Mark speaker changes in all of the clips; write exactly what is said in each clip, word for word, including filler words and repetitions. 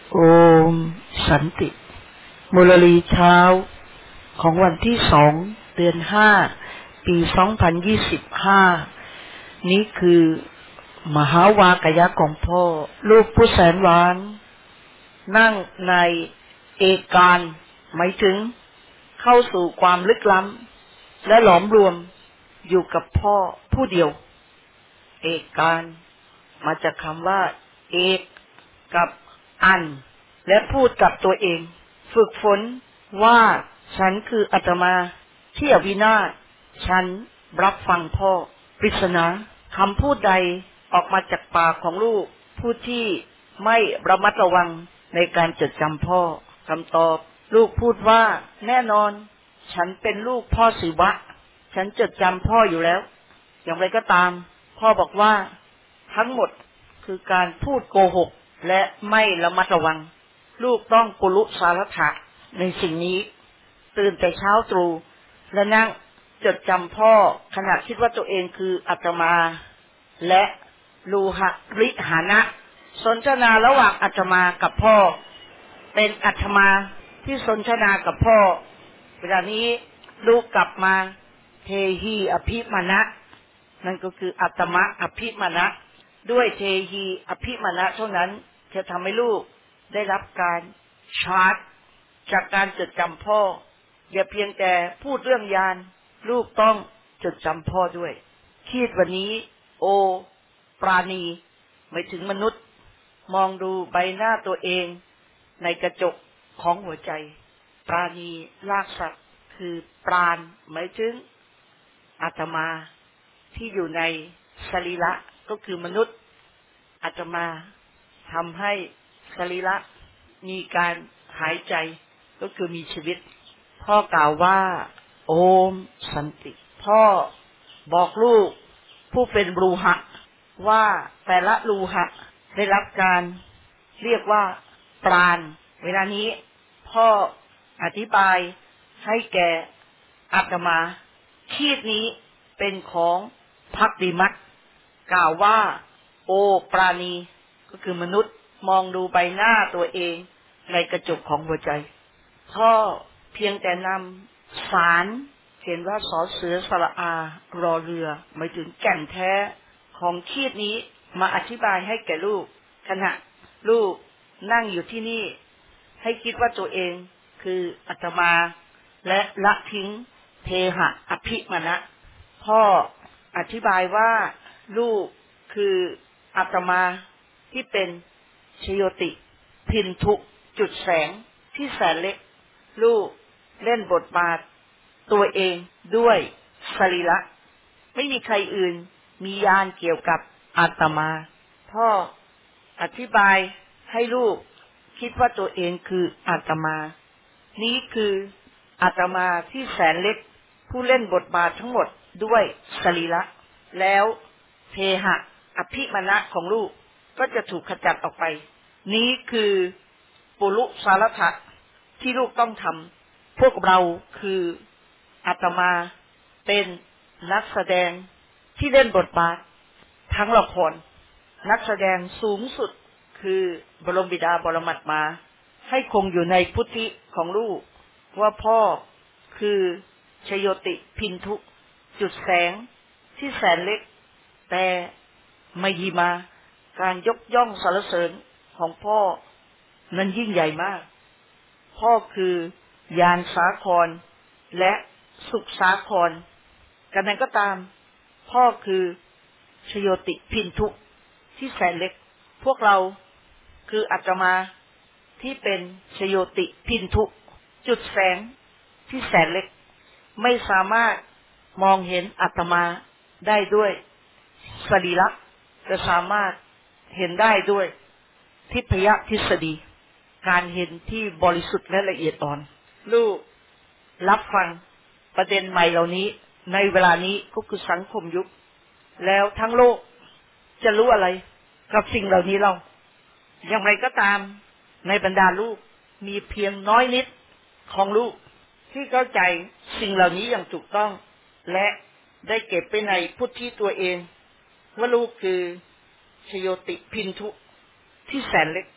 Speaker 1: โอมสันติมุรลีเช้าของวันที่สองเดือนห้าปีสองพันยี่สิบห้านี้คือมหาวากยะของพ่อลูกผู้แสนหวานนั่งในเอกการหมายถึงเข้าสู่ความลึกล้ำและหลอมรวมอยู่กับพ่อผู้เดียวเอกการมาจากคำว่าเอกกับอันและพูดกับตัวเองฝึกฝนว่าฉันคืออาตมาที่อวินาศฉันรับฟังพ่อปริศนาคำพูดใดออกมาจากปากของลูกผู้ที่ไม่ระมัดระวังในการจดจำพ่อคำตอบลูกพูดว่าแน่นอนฉันเป็นลูกพ่อศิวะฉันจดจำพ่ออยู่แล้วอย่างไรก็ตามพ่อบอกว่าทั้งหมดคือการพูดโกหกและไม่ระมัดระวังลูกต้องกุลุสารถะในสิ่งนี้ตื่นแต่เช้าตรู่และนั่งจดจำพ่อขณะคิดว่าตัวเองคืออาตมาและลูหะริหานะสนทนาระหว่างอาตมากับพ่อเป็นอาตมาที่สนทนากับพ่อเวลานี้ลูกกลับมาเทหีอภิมานะนั่นก็คืออาตมะอภิมานะด้วยเทหีอภิมานะเท่านั้นจะทำให้ลูกได้รับการชาร์จจากการจดจำพ่ออย่าเพียงแต่พูดเรื่องยานลูกต้องจดจำพ่อด้วยคิดวันนี้โอปราณีหมายถึงมนุษย์มองดูใบหน้าตัวเองในกระจกของหัวใจปราณีลากศัพท์คือปราณหมายถึงอาตมาที่อยู่ในสรีระก็คือมนุษย์อาตมาทำให้สรีระมีการหายใจก็คือมีชีวิตพ่อกล่าวว่าโอมสันติพ่อบอกลูกผู้เป็นรูหะว่าแต่ละรูหะได้รับการเรียกว่าปราณเวลานี้พ่ออธิบายให้แก่อาตมาขีดนี้เป็นของภักดิมัตกล่าวว่าโอปราณีก็คือมนุษย์มองดูใบหน้าตัวเองในกระจกของหัวใจพ่อเพียงแต่นำสารเขียนว่าสอเสือสระอารอเรือหมายถึงแก่นแท้ของขีดนี้มาอธิบายให้แก่ลูกขณะลูกนั่งอยู่ที่นี่ให้คิดว่าตัวเองคืออาตมาและละทิ้งเทหะอภิมานะพ่ออธิบายว่าลูกคืออาตมาที่เป็นชโยติพินทุจุดแสงที่แสนเล็กลูกเล่นบทบาทตัวเองด้วยสรีระไม่มีใครอื่นมีญาณเกี่ยวกับอาตมาพ่ออธิบายให้ลูกคิดว่าตัวเองคืออาตมานี้คืออาตมาที่แสนเล็กผู้เล่นบทบาททั้งหมดด้วยสรีระแล้วเทหะอภิมานะของลูกก็จะถูกขจัดออกไปนี้คือปุรุสารถะที่ลูกต้องทำพวกเราคืออาตมาเป็นนักแสดงที่เล่นบทบาททั้งละครนักแสดงสูงสุดคือบรมบิดาบรมัตมาให้คงอยู่ในพุทธิของลูกว่าพ่อคือชโยติพินทุจุดแสงที่แสนเล็กแต่มหิมาการยกย่องสรรเสริญของพ่อนั้นยิ่งใหญ่มากพ่อคือยานสาครและสุขสาครกันนั้นก็ตามพ่อคือชโยติพินทุที่แสนเล็กพวกเราคืออาตมาที่เป็นชโยติพินทุจุดแสงที่แสนเล็กไม่สามารถมองเห็นอาตมาได้ด้วยสรีระจะสามารถเห็นได้ด้วยทิพยทฤษฎีการเห็นที่บริสุทธิ์และละเอียดอ่อนลูกรับฟังประเด็นใหม่เหล่านี้ในเวลานี้ก็คือสังคมยุคแล้วทั้งโลกจะรู้อะไรกับสิ่งเหล่านี้เราอย่างไรก็ตามในบรรดาลูกมีเพียงน้อยนิดของลูกที่เข้าใจสิ่งเหล่านี้อย่างถูกต้องและได้เก็บไปในพุทธิตัวเองว่าลูกคือชโยติพินทุที่แสนเล็ก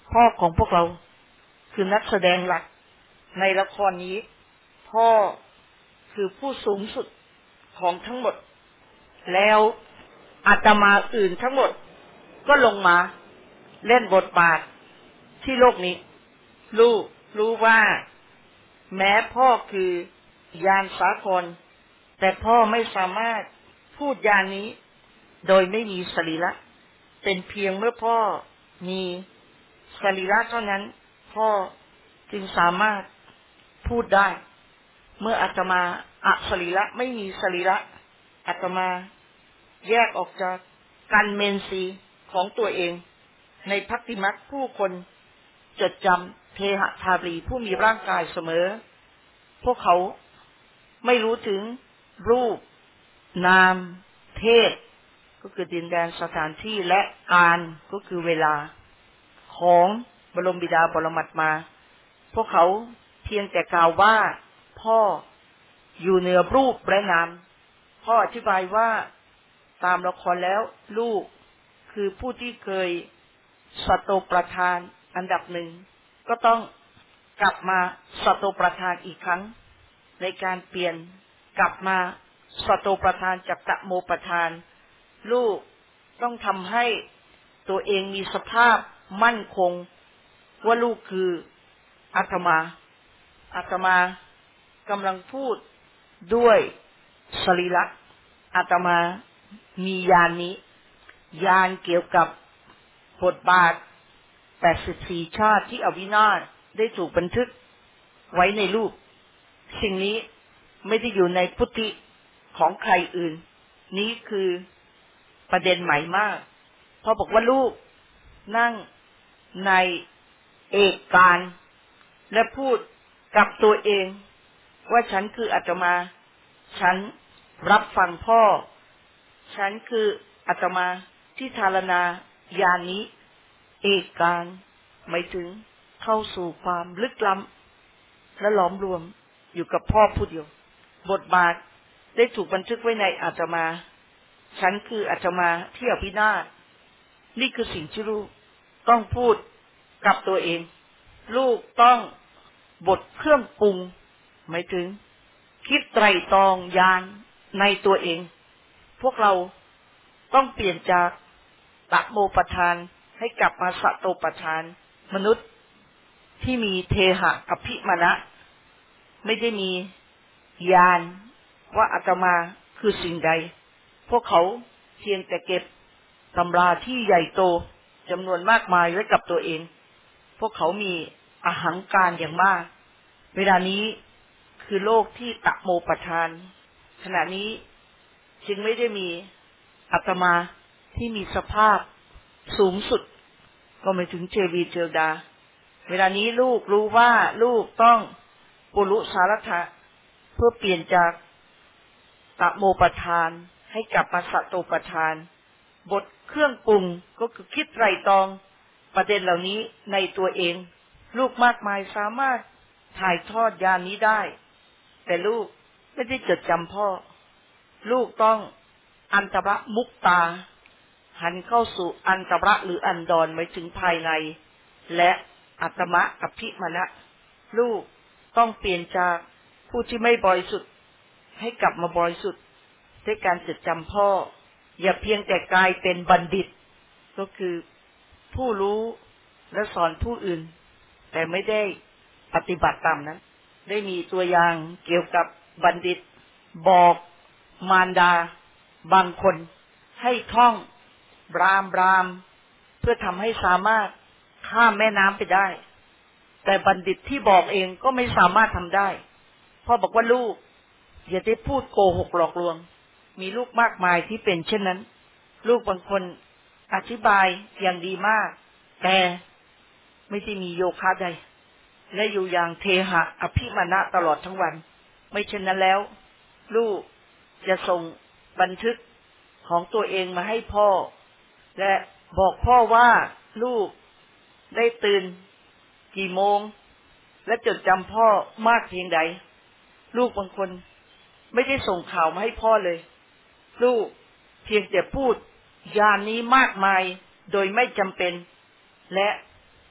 Speaker 1: พ่อของพวกเราคือนักแสดงหลักในละครนี้พ่อคือผู้สูงสุดของทั้งหมดแล้วอาตมาอื่นทั้งหมดก็ลงมาเล่นบทบาทที่โลกนี้ลูกรู้ว่าแม้พ่อคือยานสากลแต่พ่อไม่สามารถพูดยานนี้โดยไม่มีสรีระเป็นเพียงเมื่อพ่อมีสรีระเท่านั้นพ่อจึงสามารถพูดได้เมื่ออาตมาอสรีระไม่มีสรีระอาตมาแยกออกจากกันเมนซีของตัวเองในภักติมรรคผู้คนจดจำเทหทารีผู้มีร่างกายเสมอพวกเขาไม่รู้ถึงรูปนามเพศก็คือดินแดนสถานที่และการก็คือเวลาของบรมบิดาบรมัตมาพวกเขาเพียงแต่กล่าวว่าพ่ออยู่เหนือรูปและนามพ่ออธิบายว่าตามละครแล้วลูกคือผู้ที่เคยสัตโตประทานอันดับหนึ่งก็ต้องกลับมาสัตโตประทานอีกครั้งในการเปลี่ยนกลับมาสัตโตประทานจากตะโมประทานลูกต้องทำให้ตัวเองมีสภาพมั่นคงว่าลูกคืออาตมาอาตมากำลังพูดด้วยสรีระอาตมามีญาณนี้ญาณเกี่ยวกับบทบาทแปดสิบสี่ชาติที่อวินาศได้ถูกบันทึกไว้ในรูปสิ่งนี้ไม่ได้อยู่ในพุทธิของใครอื่นนี้คือประเด็นใหม่มากพอบอกว่าลูกนั่งในเอกการและพูดกับตัวเองว่าฉันคืออาตมาฉันรับฟังพ่อฉันคืออาตมาที่ทารณาญาณนี้เอกการหมายถึงเข้าสู่ความลึกล้ำและหลอมรวมอยู่กับพ่อผู้เดียวบทบาทได้ถูกบันทึกไว้ในอาตมาฉันคืออาตมาที่อภินาศนี่คือสิ่งที่ลูกต้องพูดกับตัวเองลูกต้องบทเครื่องปรุงหมายถึงคิดไตร่ตรองญาณในตัวเองพวกเราต้องเปลี่ยนจากตะโมปทานให้กลับมาสัตโตปทานมนุษย์ที่มีเทหะอภิมนะไม่ได้มีญาณว่าอาตมาคือสิ่งใดพวกเขาเพียงแต่เก็บตำราที่ใหญ่โตจำนวนมากมายไว้กับตัวเองพวกเขามีอหังการอย่างมากเวลานี้คือโลกที่ตะโมปทานขณะนี้จึงไม่ได้มีอาตมาที่มีสภาพสูงสุดก็ไม่ถึงเจวีเจลดาเวลานี้ลูกรู้ว่าลูกต้องปุรุสารัตะเพื่อเปลี่ยนจากตะโมปทานให้กลับมาสัตโตปทานบทเครื่องปรุงก็คือคิดไตร่ตรองประเด็นเหล่านี้ในตัวเองลูกมากมายสามารถถ่ายทอดญาณนี้ได้แต่ลูกไม่ได้จดจำพ่อลูกต้องอันตระมุกตาหันเข้าสู่อันตระหรืออันดรหมายถึงภายในและอัตมะอภิมนะลูกต้องเปลี่ยนจากผู้ที่ไม่บริสุทธิ์ให้กลับมาบริสุทธิ์ด้วยการจดจำพ่ออย่าเพียงแต่กลายเป็นบัณฑิตก็คือผู้รู้และสอนผู้อื่นแต่ไม่ได้ปฏิบัติตามนั้นได้มีตัวอย่างเกี่ยวกับบัณฑิตบอกมารดาบางคนให้ท่องบรามบรามเพื่อทำให้สามารถข้ามแม่น้ำไปได้แต่บัณฑิตที่บอกเองก็ไม่สามารถทำได้พ่อบอกว่าลูกอย่าได้พูดโกหกหลอกลวงมีลูกมากมายที่เป็นเช่นนั้นลูกบางคนอธิบายอย่างดีมากแต่ไม่ได้มีโยคะใดและอยู่อย่างเทหะอภิมนะตลอดทั้งวันไม่เช่นนั้นแล้วลูกจะส่งบันทึกของตัวเองมาให้พ่อและบอกพ่อว่าลูกได้ตื่นกี่โมงและจดจำพ่อมากเพียงใดลูกบางคนไม่ได้ส่งข่าวมาให้พ่อเลยลูกเพียงแต่พูดญาณนี้มากมายโดยไม่จำเป็นและ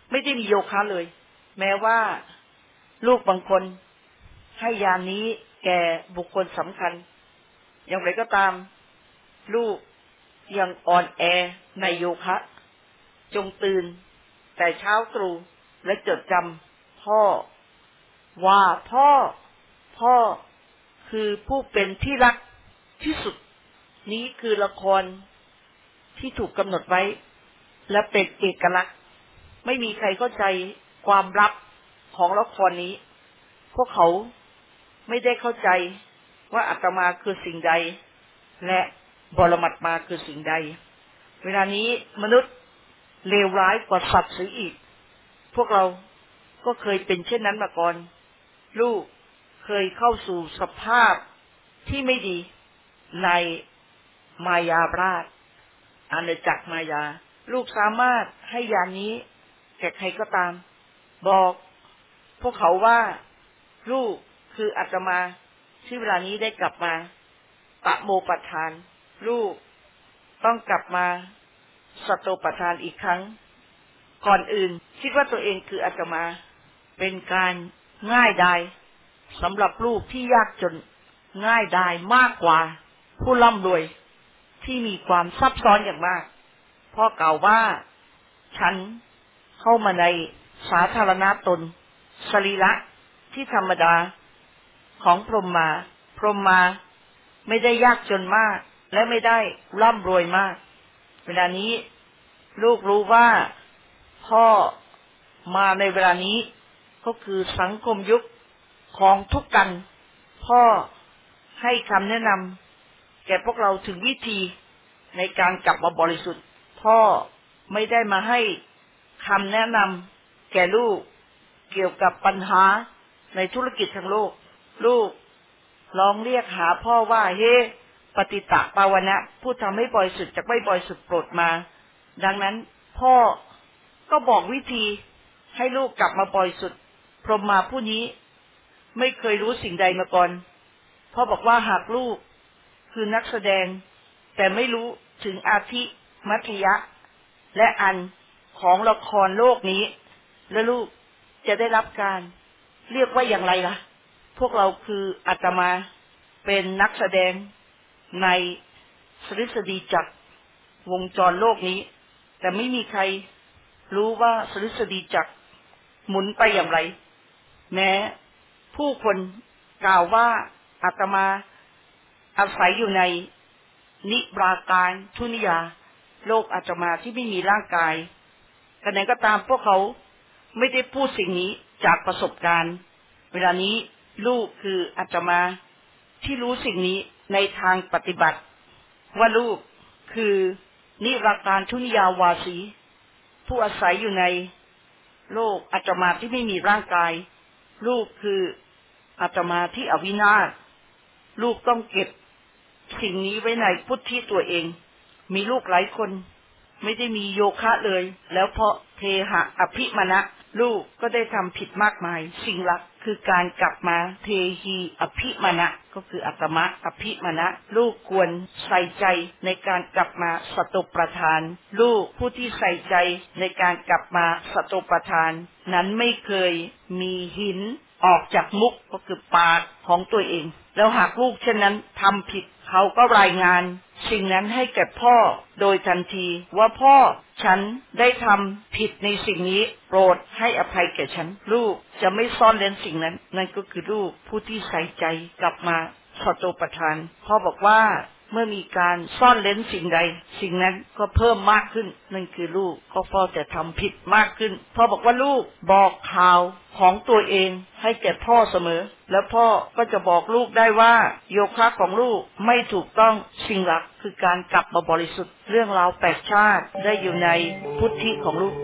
Speaker 1: ไม่ได้มีโยคะเลยแม้ว่าลูกบางคนให้ยานี้แก่บุคคลสำคัญอย่างไรก็ตามลูกยังอ่อนแอในโยคะจงตื่นแต่เช้าตรู่และจดจำพ่อว่าพ่อพ่อคือผู้เป็นที่รักที่สุดนี้คือละครที่ถูกกำหนดไว้และเป็นเอกลักษณ์ไม่มีใครเข้าใจความลับของละครนี้พวกเขาไม่ได้เข้าใจว่าอาตมาคือสิ่งใดและบรมัตมาคือสิ่งใดเวลานี้มนุษย์เลวร้ายกว่าสัตว์เสียอีกพวกเราก็เคยเป็นเช่นนั้นมาก่อนลูกเคยเข้าสู่สภาพที่ไม่ดีในมายาราชอาณาจักรมายาลูกสามารถให้ยานี้แก่ใครก็ตามบอกพวกเขาว่าลูกคืออาตมาที่เวลานี้ได้กลับมาปะโมปทานลูกต้องกลับมาสโตปทานอีกครั้งก่อนอื่นคิดว่าตัวเองคืออาตมาเป็นการง่ายดายสำหรับลูกที่ยากจนง่ายดายมากกว่าผู้ร่ำรวยที่มีความซับซ้อนอย่างมากพ่อกล่าวว่าฉันเข้ามาในสาธารณตนสรีระที่ธรรมดาของพรหมมาพรหมมาไม่ได้ยากจนมากและไม่ได้ร่ำรวยมากเวลานี้ลูกรู้ว่าพ่อมาในเวลานี้ก็คือสังคมยุคของทุกกันพ่อให้คำแนะนำแก่พวกเราถึงวิธีในการกลับมาบริสุทธิ์พ่อไม่ได้มาให้คำแนะนำแก่ลูกเกี่ยวกับปัญหาในธุรกิจทางโลกลูกลองเรียกหาพ่อว่าเฮปฏิตะปาวนะผู้ทำให้บริสุทธิ์จากไม่บริสุทธิ์โปรดมาดังนั้นพ่อก็บอกวิธีให้ลูกกลับมาบริสุทธิ์พรหมมาผู้นี้ไม่เคยรู้สิ่งใดมาก่อนพ่อบอกว่าหากลูกคือนักแสดงแต่ไม่รู้ถึงอาทิมัธยะและอันของละครโลกนี้แล้วลูกจะได้รับการเรียกว่าอย่างไรล่ะพวกเราคืออาตมาเป็นนักแสดงในสฤษฎีจักรวงจรโลกนี้แต่ไม่มีใครรู้ว่าสฤษฎีจักรหมุนไปอย่างไรแม้ผู้คนกล่าวว่าอาตมาอาศัยอยู่ในนิราการทุนิยาโลกอาตมาที่ไม่มีร่างกายกันไหนก็ตามพวกเขาไม่ได้พูดสิ่งนี้จากประสบการณ์เวลานี้ลูกคืออาตมาที่รู้สิ่งนี้ในทางปฏิบัติว่าลูกคือนิราการทุนิยาวาสีผู้อาศัยอยู่ในโลกอาตมาที่ไม่มีร่างกายลูกคืออาตมาที่อวินาศลูกต้องเก็บสิ่งนี้ไว้ในพุทธิตัวเองมีลูกหลายคนไม่ได้มีโยคะเลยแล้วเพราะเทหะอภิมนะลูกก็ได้ทำผิดมากมายสิ่งหลักคือการกลับมาเทหีอภิมนะก็คืออัตมะอภิมนะลูกควรใส่ใจในการกลับมาสตุประทานลูกผู้ที่ใส่ใจในการกลับมาสตุประทานนั้นไม่เคยมีหินออกจากมุกก็คือปากของตัวเองแล้วหากลูกเช่นนั้นทำผิดเขาก็รายงานสิ่งนั้นให้แก่พ่อโดยทันทีว่าพ่อฉันได้ทำผิดในสิ่งนี้โปรดให้อภัยแก่ฉันลูกจะไม่ซ่อนเร้นสิ่งนั้นนั่นก็คือลูกผู้ที่ใส่ใจกลับมาสตุประทานพ่อบอกว่าเมื่อมีการซ่อนเร้นสิ่งใดสิ่งนั้นก็เพิ่มมากขึ้นนั่นคือลูกก็พ่อจะทำผิดมากขึ้นพ่อบอกว่าลูกบอกข่าวของตัวเองให้แก่พ่อเสมอแล้วพ่อก็จะบอกลูกได้ว่าโยคะของลูกไม่ถูกต้องสิ่งหลักคือการกลับมาบริสุทธิ์เรื่องราวแปลกชาติได้อยู่ในพุทธิของลูก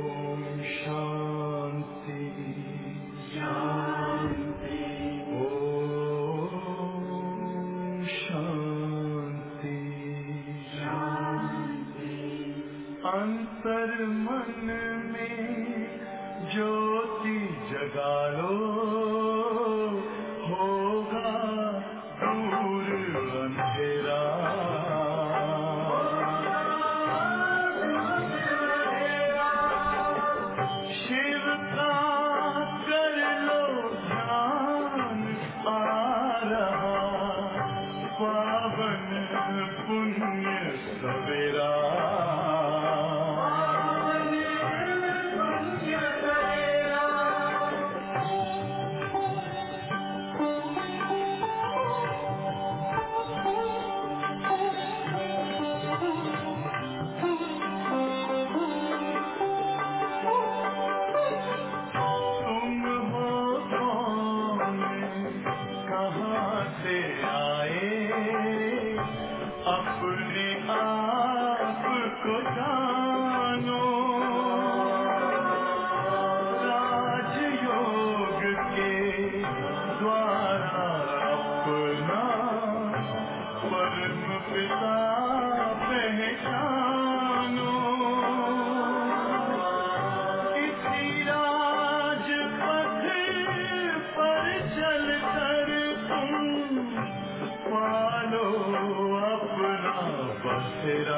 Speaker 2: अंतर मन में ज्योति जगा लो होगा दूर अंधेरा शिव अंधेरा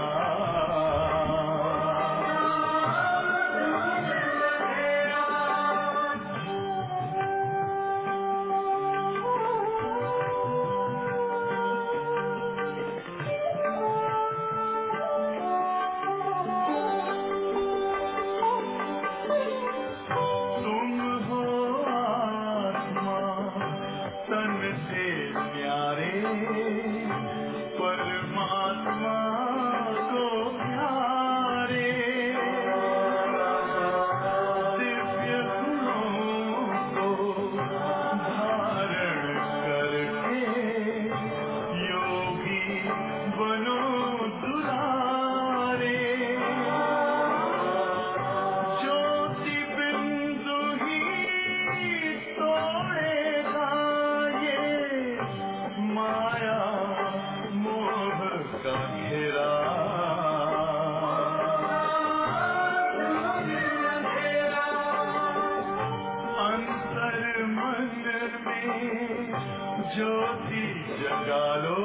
Speaker 2: ज्योति जगा लो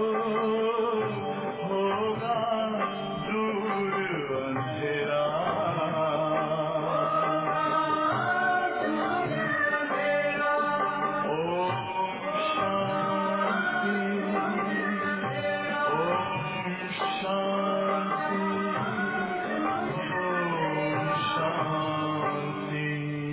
Speaker 2: होगा दूर अंधेरा ओम शांति ओम शांति ओम शांति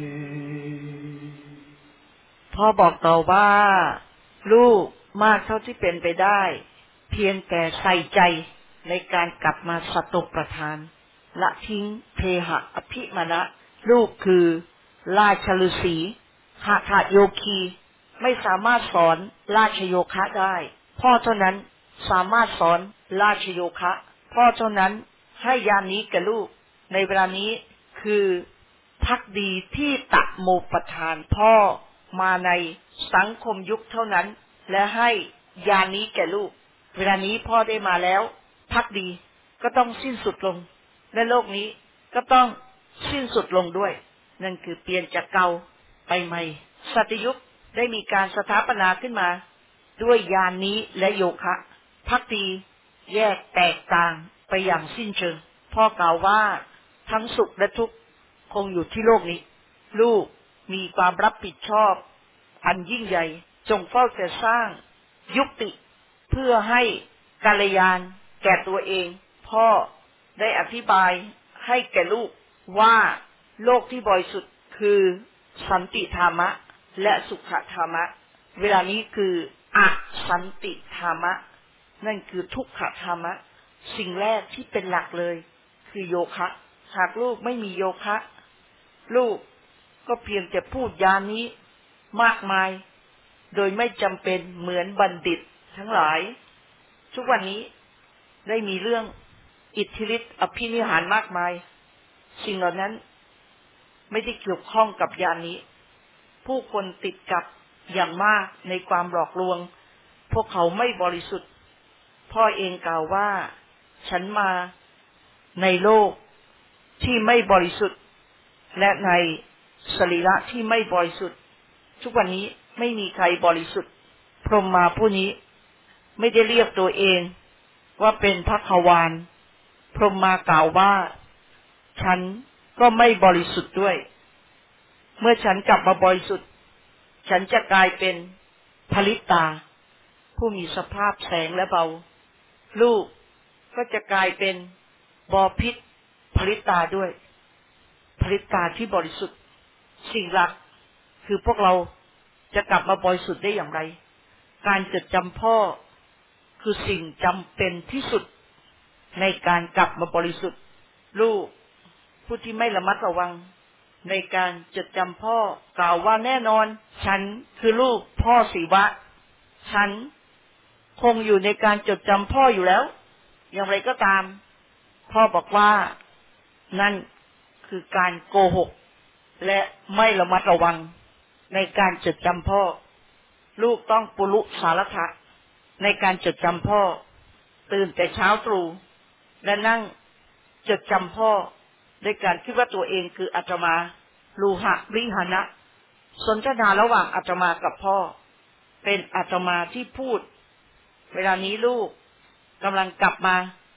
Speaker 1: พ่อบอกต่อว่าลูกมากเท่าที่เป็นไปได้เพียงแต่ใส่ใจในการกลับมาสตุประทานละทิ้งเพหะอภิมนะลูกคือราชฤาษีหทโยคีไม่สามารถสอนราชโยคะได้พ่อเท่านั้นสามารถสอนราชโยคะพ่อเท่านั้นให้ยานนี้แก่ลูกในเวลานี้คือภักดีที่ตะโมปทานพ่อมาในสังคมยุคเท่านั้นและให้ยานี้แก่ลูกเวลานี้พ่อได้มาแล้วภักดีก็ต้องสิ้นสุดลงและโลกนี้ก็ต้องสิ้นสุดลงด้วยนั่นคือเปลี่ยนจากเก่าไปใหม่สัตยุคได้มีการสถาปนาขึ้นมาด้วยยานนี้และโยคะภักดีแยกแตกต่างไปอย่างสิ้นเชิงพ่อกล่าวว่าทั้งสุขและทุกข์คงอยู่ที่โลกนี้ลูกมีความรับผิดชอบอันยิ่งใหญ่จงเฝ้าแต่สร้างยุติเพื่อให้กัลยาณแก่ตัวเองพ่อได้อธิบายให้แก่ลูกว่าโลกที่บริสุทธิ์คือสันติธรรมะและสุขธรรมะเวลานี้คืออสันติธรรมะนั่นคือทุกขธรรมะสิ่งแรกที่เป็นหลักเลยคือโยคะหากลูกไม่มีโยคะลูกก็เพียงแต่พูดยานี้มากมายโดยไม่จำเป็นเหมือนบัณฑิตทั้งหลายทุกวันนี้ได้มีเรื่องอิทธิฤทธิ์อภินิหารมากมายสิ่งเหล่านั้นไม่ได้เกี่ยวข้องกับยานี้ผู้คนติดกับอย่างมากในความหลอกลวงพวกเขาไม่บริสุทธิ์พ่อเองกล่าวว่าฉันมาในโลกที่ไม่บริสุทธิ์และในสรีระที่ไม่บริสุทธิ์ทุกวันนี้ไม่มีใครบริสุทธิ์พรหมมาผู้นี้ไม่ได้เรียกตัวเองว่าเป็นภควานพรหมมากล่าวว่าฉันก็ไม่บริสุทธิ์ด้วยเมื่อฉันกลับมาบริสุทธิ์ฉันจะกลายเป็นภริตาผู้มีสภาพแสงและเบาลูกก็จะกลายเป็นบพิตรภริตาด้วยภริตาที่บริสุทธิ์สิ่งหลักคือพวกเราจะกลับมาบริสุทธิ์ได้อย่างไรการจดจำพ่อคือสิ่งจำเป็นที่สุดในการกลับมาบริสุทธิ์ลูกผู้ที่ไม่ระมัดระวังในการจดจำพ่อกล่าวว่าแน่นอนฉันคือลูกพ่อศิวะฉันคงอยู่ในการจดจำพ่ออยู่แล้วอย่างไรก็ตามพ่อบอกว่านั่นคือการโกหกและไม่ระมัดระวังในการจดจำพ่อลูกต้องปุรุสารถะในการจดจำพ่อตื่นแต่เช้าตรู่และนั่งจดจำพ่อด้วยการคิดว่าตัวเองคืออาตมาลูหะวิหานะสนทนาระหว่างอาตมากับพ่อเป็นอาตมาที่พูดเวลานี้ลูกกำลังกลับมา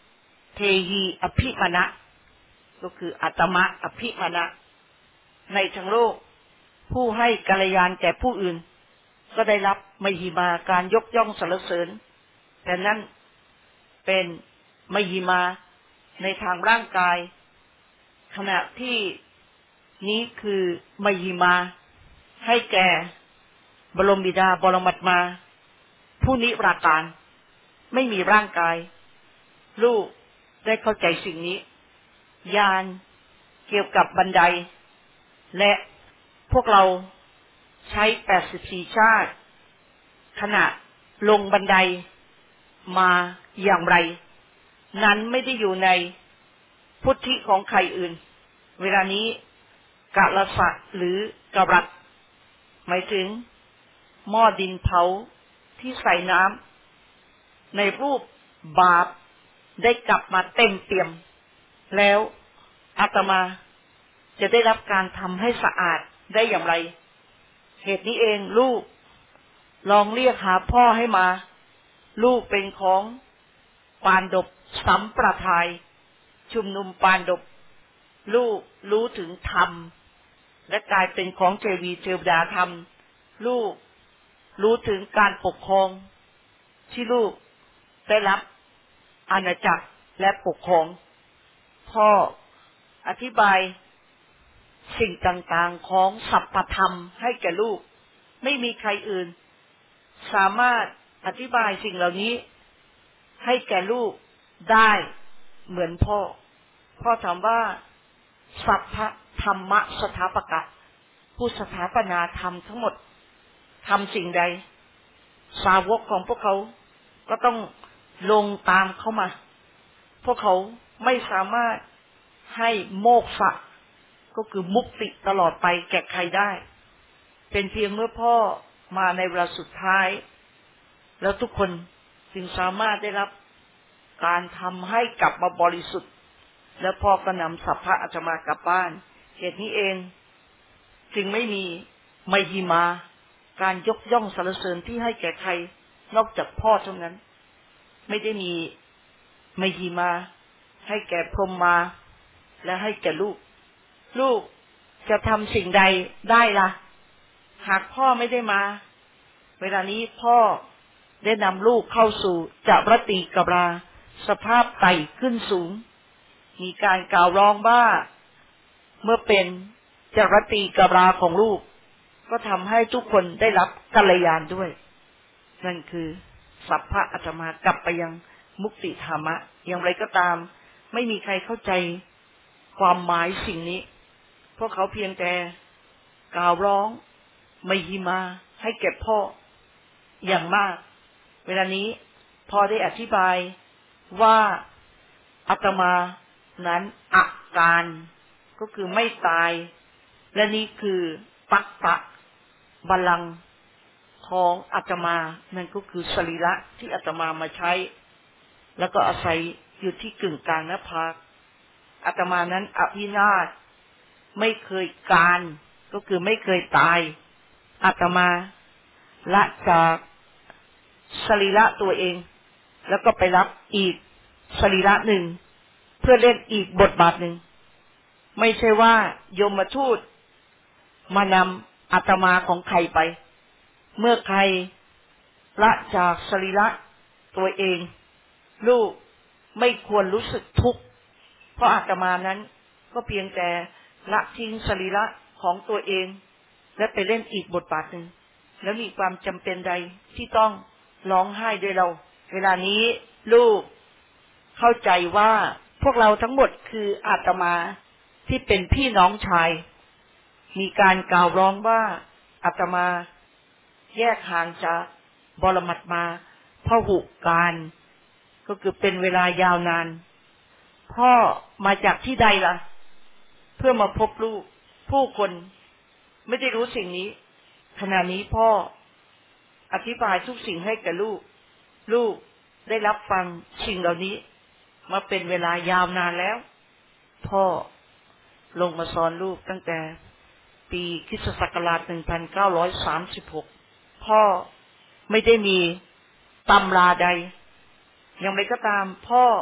Speaker 1: เทหีอภิมณะก็คืออัตมะอภิมณะในทั้งโลกผู้ให้กัลยาณแก่ผู้อื่นก็ได้รับมหิมาการยกย่องสรรเสริญแต่นั่นเป็นมหิมาในทางร่างกายขณะที่นี้คือมหิมาให้แก่บรมบิดาบรมัตมาผู้นิราการไม่มีร่างกายลูกได้เข้าใจสิ่งนี้ญาณเกี่ยวกับบันไดและพวกเราใช้แปดสิบสี่ชาติขณะลงบันไดมาอย่างไรนั้นไม่ได้อยู่ในพุทธิของใครอื่นเวลานี้กะละสะหรือกะรัตหมายถึงหม้อดินเผาที่ใส่น้ำในรูปบาปได้กลับมาเต็มเปี่ยมแล้วอาตมาจะได้รับการทำให้สะอาดได้อย่างไรเหตุนี้เองลูกลองเรียกหาพ่อให้มาลูกเป็นของปานดบสัมประทายชุมนุมปานดบลูกรู้ถึงธรรมและกลายเป็นของเทวีเทวดาธรรมลูกรู้ถึงการปกครองที่ลูกได้รับอาณาจักรและปกครองพ่ออธิบายสิ่งต่างๆของสัพพธรรมให้แก่ลูกไม่มีใครอื่นสามารถอธิบายสิ่งเหล่านี้ให้แก่ลูกได้เหมือนพ่อพ่อถามว่าสัพพธรรมสถาปกะผู้สถาปนาธรรมทั้งหมดทำสิ่งใดสาวกของพวกเขาก็ต้องลงตามเข้ามาพวกเขาไม่สามารถให้โมกษะก็คือมุคติตลอดไปแก่ใครได้เป็นเพียงเมื่อพ่อมาในเวลาสุดท้ายแล้วทุกคนจึงสามารถได้รับการทำให้กลับมาบริสุทธิ์แล้วพ่อก็นำสัพพะอาตมากลับบ้านเหตุนี้เองจึงไม่มีมหิมาการยกย่องสรรเสริญที่ให้แก่ใครนอกจากพ่อเท่านั้นไม่ได้มีมหิมาให้แก่พรหมมาและให้แก่ลูกลูกจะทำสิ่งใดได้ล่ะหากพ่อไม่ได้มาเวลานี้พ่อได้นำลูกเข้าสู่จักรติกราสภาพไต่ขึ้นสูงมีการกล่าวร้องว่าเมื่อเป็นจักรติกราของลูกก็ทำให้ทุกคนได้รับกัลยาณด้วยนั่นคือสัพพะอาตมากลับไปยังมุคติธรรมะอย่างไรก็ตามไม่มีใครเข้าใจความหมายสิ่งนี้พวกเขาเพียงแต่กล่าวร้องมหิมาให้แก่พ่ออย่างมากเวลานี้พ่อได้อธิบายว่าอาตมานั้นอาการก็คือไม่ตายและนี่คือปักปะบัลลังก์ของอาตมานั่นก็คือสรีระที่อาตมามาใช้แล้วก็อาศัยอยู่ที่กึ่งกลางหน้าผากอาตมานั้นอภินาศไม่เคยการก็คือไม่เคยตายอาตมาละจากสรีระตัวเองแล้วก็ไปรับอีกสรีระหนึ่งเพื่อเล่นอีกบทบาทหนึ่งไม่ใช่ว่ายมทูตมานำอาตมาของใครไปเมื่อใครละจากสรีระตัวเองลูกไม่ควรรู้สึกทุกข์เพราะอาตมานั้นก็เพียงแต่ละทิ้งสรีระของตัวเองและไปเล่นอีกบทบาทหนึ่งแล้วมีความจำเป็นใดที่ต้องร้องไห้ด้วยเราเวลานี้ลูกเข้าใจว่าพวกเราทั้งหมดคืออาตมาที่เป็นพี่น้องชายมีการกล่าวร้องว่าอาตมาแยกห่างจากบรมัตมาพหุการก็คือเป็นเวลายาวนานพ่อมาจากที่ใดล่ะเพื่อมาพบลูกผู้คนไม่ได้รู้สิ่งนี้ขณะนี้พ่ออธิบายทุกสิ่งให้แก่ลูกลูกได้รับฟังสิ่งเหล่านี้มาเป็นเวลายาวนานแล้วพ่อลงมาสอนลูกตั้งแต่ปีคริสตศักราชหนึ่งพันเก้าร้อยสามสิบหกพ่อไม่ได้มีตำราใดอย่างไรก็ตามพ่อเพี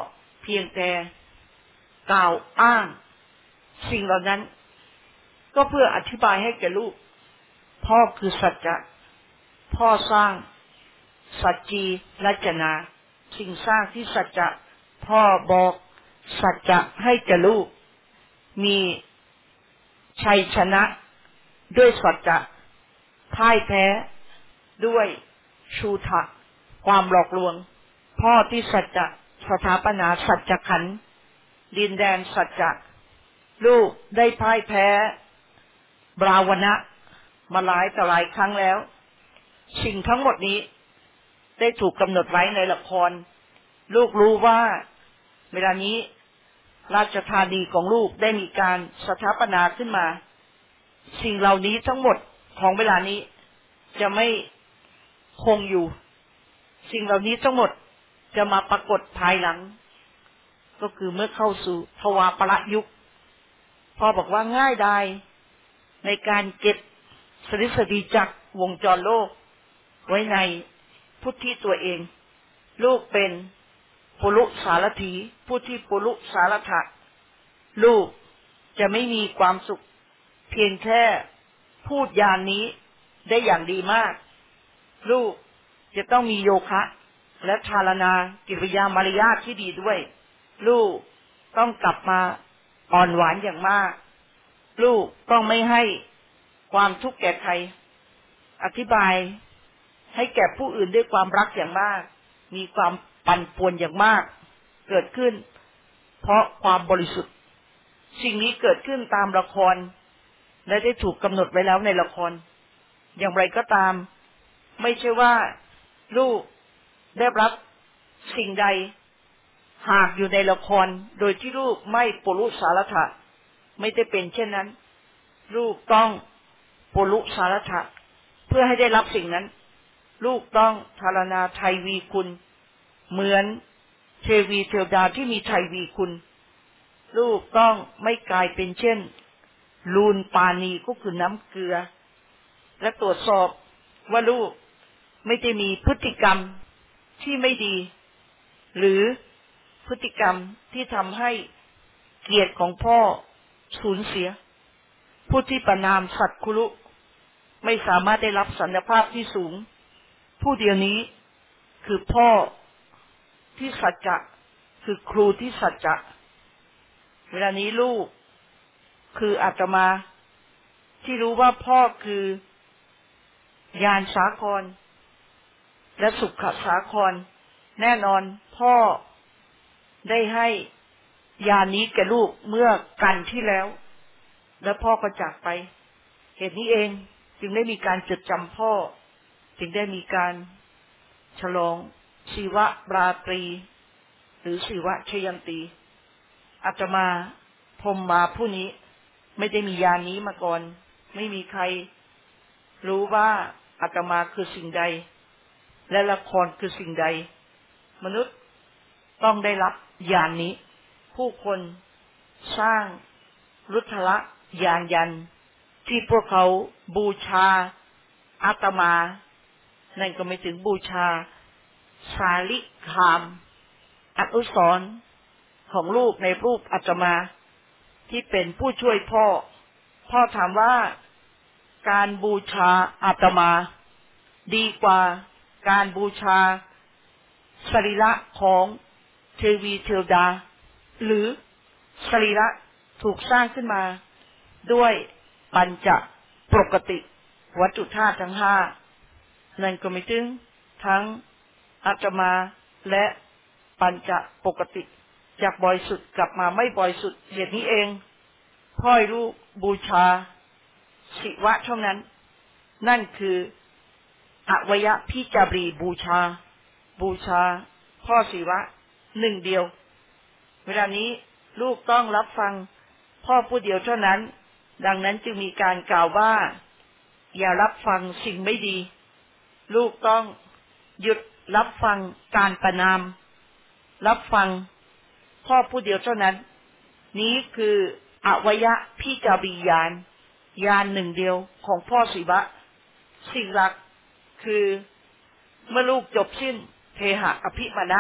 Speaker 1: พียงแต่กล่าวอ้างสิ่งเหล่านั้นก็เพื่ออธิบายให้แก่ลูกพ่อคือสัจจะพ่อสร้างสัจจีรัจนาสิ่งสร้างที่สัจจะพ่อบอกสัจจะให้แก่ลูกมีชัยชนะด้วยสัจจะพ่ายแพ้ด้วยชูทะความหลอกลวงพ่อที่สัจจะสถาปนาสัจขันธ์ดินแดนสัจจะลูกได้พ่ายแพ้บราวนะมาหลายต่อหลายครั้งแล้วสิ่งทั้งหมดนี้ได้ถูกกำหนดไว้ในละครลูกรู้ว่าเวลานี้ราชธานีของลูกได้มีการสถาปนาขึ้นมาสิ่งเหล่านี้ทั้งหมดของเวลานี้จะไม่คงอยู่สิ่งเหล่านี้ทั้งหมดจะมาปรากฏภายหลังก็คือเมื่อเข้าสู่ทวารประยุกต์พ่อบอกว่าง่ายดายในการเก็บสริสดีจักรวงจรโลกไว้ในพุทธิตัวเองลูกเป็นปุรุสารถีผู้ที่ปุรุสารถะลูกจะไม่มีความสุขเพียงแค่พูดญาณ น, นี้ได้อย่างดีมากลูกจะต้องมีโยคะและธารณากิริยามารยาทที่ดีด้วยลูกต้องกลับมาอ่อนหวานอย่างมากลูกต้องไม่ให้ความทุกข์แก่ใครอธิบายให้แก่ผู้อื่นด้วยความรักอย่างมากมีความปั่นป่วนอย่างมากเกิดขึ้นเพราะความบริสุทธิ์สิ่งนี้เกิดขึ้นตามละครและได้ถูกกำหนดไว้แล้วในละครอย่างไรก็ตามไม่ใช่ว่าลูกได้รับสิ่งใดหากอยู่ในละครโดยที่ลูกไม่ปุรุสารถะไม่ได้เป็นเช่นนั้นลูกต้องปุรุสารถะเพื่อให้ได้รับสิ่งนั้นลูกต้องธารณาไทยวีคุณเหมือนเทวีเทวดาที่มีไทยวีคุณลูกต้องไม่กลายเป็นเช่นลูนปานีก็คือน้ำเกลือและตรวจสอบว่าลูกไม่ได้มีพฤติกรรมที่ไม่ดีหรือพฤติกรรมที่ทำให้เกียรติของพ่อสูญเสียผู้ที่ประนามสัตว์คุรุไม่สามารถได้รับสันติภาพที่สูงผู้เดียวนี้คือพ่อที่สัจจะคือครูที่สัจจะเวลานี้ลูกคืออาตมาที่รู้ว่าพ่อคือญาณสาครและสุขสาครแน่นอนพ่อได้ให้ญาณนี้แก่ลูกเมื่อกันที่แล้วและพ่อก็จากไปเหตุนี้เองจึงได้มีการจดจำพ่อจึงได้มีการฉลองชีวราตรีหรือชีวชยันตีอาตมาพรหมมาผู้นี้ไม่ได้มีญาณนี้มาก่อนไม่มีใครรู้ว่าอาตมาคือสิ่งใดและละครคือสิ่งใดมนุษย์ต้องได้รับญาณนี้ผู้คนสร้างรุทละญาณยันที่พวกเขาบูชาอาตมานั่นก็ไม่ถึงบูชาสาลิคามอนุสรณ์ของลูกในรูปอาตมาที่เป็นผู้ช่วยพ่อพ่อถามว่าการบูชาอาตมาดีกว่าการบูชาสรีระของเทวีเทวดาหรือสรีระถูกสร้างขึ้นมาด้วยปัญจปกติวัตถุธาตุทั้งห้านั่นก็ไม่ถึงทั้งอาตมาและปัญจปกติจากบริสุทธิ์กลับมาไม่บริสุทธิ์เหตุนี้เองพ่อลูกบูชาศิวะเท่านั้นนั่นคืออวัยพิจารีบูชาบูชาพ่อศิวะหนึ่งเดียวเวลานี้ลูกต้องรับฟังพ่อผู้เดียวเท่านั้นดังนั้นจึงมีการกล่าวว่าอย่ารับฟังสิ่งไม่ดีลูกต้องหยุดรับฟังการประนามรับฟังพ่อผู้เดียวเท่านั้นนี้คืออวัยพิจารีญาณญาณหนึ่งเดียวของพ่อศิวะสิ่งหลักคือเมื่อลูกจบสิ้นเทหะอภิมนะ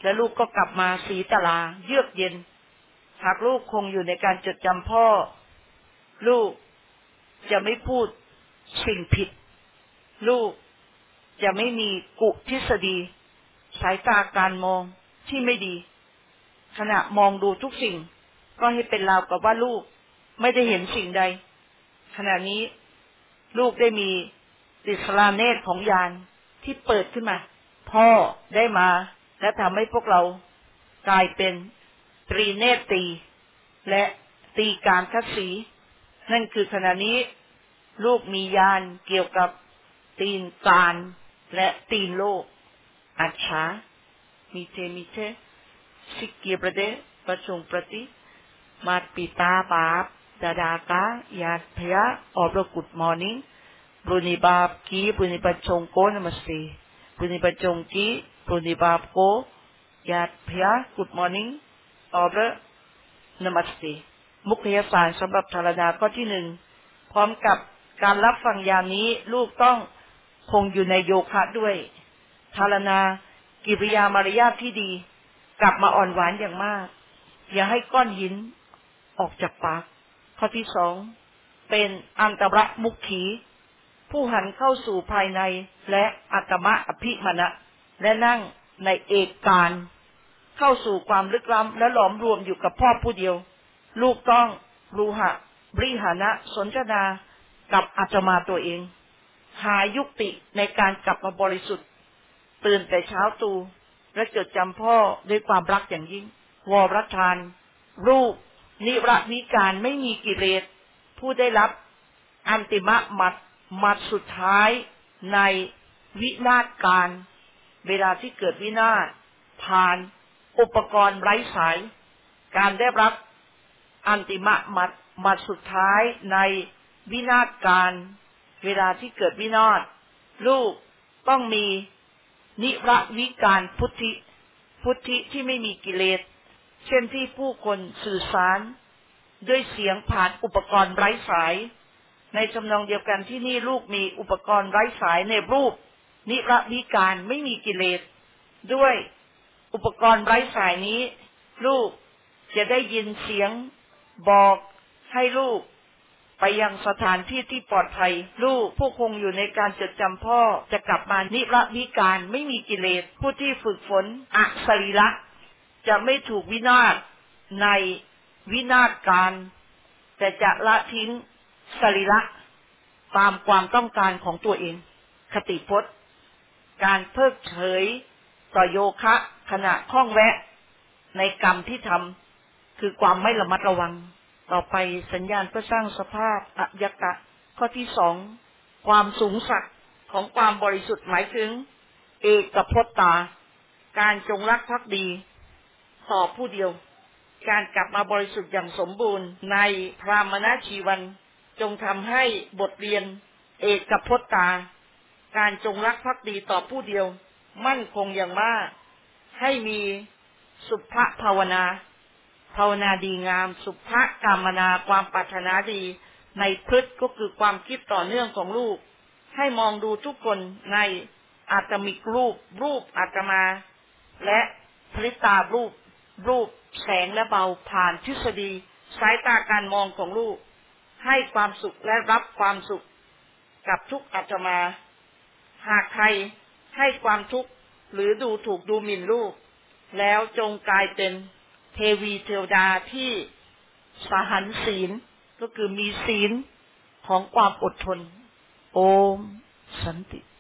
Speaker 1: และลูกก็กลับมาสีตลาเยือกเย็นหากลูกคงอยู่ในการจดจำพ่อลูกจะไม่พูดสิ่งผิดลูกจะไม่มีกุทฤษฎีสายตาการมองที่ไม่ดีขณะมองดูทุกสิ่งก็ให้เป็นราวกับว่าลูกไม่ได้เห็นสิ่งใดขณะนี้ลูกได้มีติสลาเนตรของญาณที่เปิดขึ้นมาพ่อได้มาและทำให้พวกเรากลายเป็นตรีเนตรีและตีการทัศสีนั่นคือขณะนี้ลูกมีญาณเกี่ยวกับตีนการและตีนโลกอัจฉามิเทมิเทสิกเกียประเดประชงประติมาปิตาบาปดาดากายาพยาออบกุดมอร์นิ่งบุญบาปกีบุญปัจจงโกนมัสตีบุญปัจจงกีบุญบาปโกยาพยากุดมอร์นิ่งออบนมัสตีมุขยสารสำหรับธารณาข้อที่หนึ่งพร้อมกับการรับฟังยามนี้ลูกต้องคงอยู่ในโยคะด้วยธารณากิริยามารยาทที่ดีกลับมาอ่อนหวานอย่างมากอย่าให้ก้อนหินออกจากปากข้อที่สองเป็นอันตรมุขขีผู้หันเข้าสู่ภายในและอัตมะอภิมนะและนั่งในเอกการเข้าสู่ความลึกล้ำและหลอมรวมอยู่กับพ่อผู้เดียวลูกต้องรูหะบริหานะสนทนากับอาตมาตัวเองหายุคติในการกลับมาบริสุทธิ์ตื่นแต่เช้าตรู่และจดจำพ่อด้วยความรักอย่างยิ่งวรทานรูปนิรวิการไม่มีกิเลสผู้ได้รับอันติมะมัดมัดสุดท้ายในวินาศการเวลาที่เกิดวินาศผ่านอุปกรณ์ไร้สายการได้รับอันติมะมัดมัดสุดท้ายในวินาศการเวลาที่เกิดวินาศลูกต้องมีนิรวิการพุทธิพุทธิที่ไม่มีกิเลสเช่นที่ผู้คนสื่อสารด้วยเสียงผ่านอุปกรณ์ไร้สายในจำนองเดียวกันที่นี่ลูกมีอุปกรณ์ไร้สายในรูปนิรวิการไม่มีกิเลสด้วยอุปกรณ์ไร้สายนี้ลูกจะได้ยินเสียงบอกให้ลูกไปยังสถานที่ที่ปลอดภัยลูกผู้คงอยู่ในการจดจำพ่อจะกลับมานิรวิการไม่มีกิเลสผู้ที่ฝึกฝนอสรีระจะไม่ถูกวินาศในวินาศการแต่จะละทิ้งสรีระตามความต้องการของตัวเองคติพจน์การเพิกเฉยต่อโยคะขณะคล่องแวะในกรรมที่ทำคือความไม่ระมัดระวังต่อไปสัญญาณเพื่อสร้างสภาพอัยกะข้อที่สองความสูงสักของความบริสุทธิ์หมายถึงเอกพจตาการจงรักภักดีต่อผู้เดียวการกลับมาบริสุทธิ์อย่างสมบูรณ์ในพรามณชีวันจงทำให้บทเรียนเอกพจตาการจงรักภักดีต่อผู้เดียวมั่นคงอย่างมากให้มีสุภภาวนาภาวนาดีงามสุภกรรมนาความปรารถนาดีในพฤติก็คือความคิดต่อเนื่องของลูกให้มองดูทุกคนในอาตมิกรูปรูปอาตมาและพลิตารูปรูปแสงและเบาผ่านทฤษฎีสายตาการมองของลูกให้ความสุขและรับความสุขกับทุกอาตมาหากใครให้ความทุกข์หรือดูถูกดูหมิ่นลูกแล้วจงกลายเป็นเทวีเทวดาที่สหันศีลก็คือมีศีลของความอดทนโอมสันติ